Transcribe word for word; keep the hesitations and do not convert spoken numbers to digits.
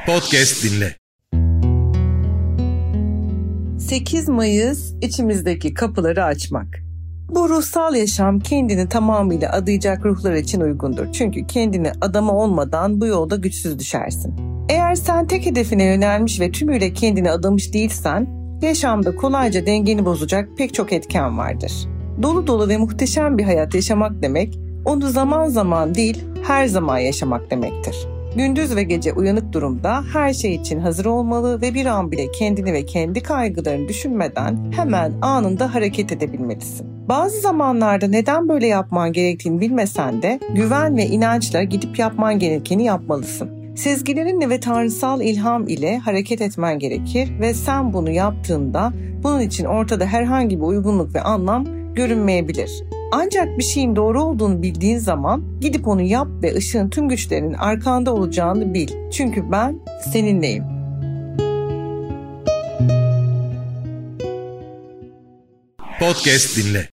Podcast dinle. sekiz Mayıs içimizdeki kapıları açmak. Bu ruhsal yaşam kendini tamamıyla adayacak ruhlar için uygundur. Çünkü kendini adama olmadan bu yolda güçsüz düşersin. Eğer sen tek hedefine yönelmiş ve tümüyle kendini adamış değilsen, yaşamda kolayca dengeni bozacak pek çok etken vardır. Dolu dolu ve muhteşem bir hayat yaşamak demek, onu zaman zaman değil, her zaman yaşamak demektir. Gündüz ve gece uyanık durumda her şey için hazır olmalı ve bir an bile kendini ve kendi kaygılarını düşünmeden hemen anında hareket edebilmelisin. Bazı zamanlarda neden böyle yapman gerektiğini bilmesen de güven ve inançla gidip yapman gerekeni yapmalısın. Sezgilerinle ve tanrısal ilham ile hareket etmen gerekir ve sen bunu yaptığında bunun için ortada herhangi bir uygunluk ve anlam görünmeyebilir. Ancak bir şeyin doğru olduğunu bildiğin zaman gidip onu yap ve ışığın tüm güçlerinin arkanda olacağını bil. Çünkü ben seninleyim. Podcast dinle.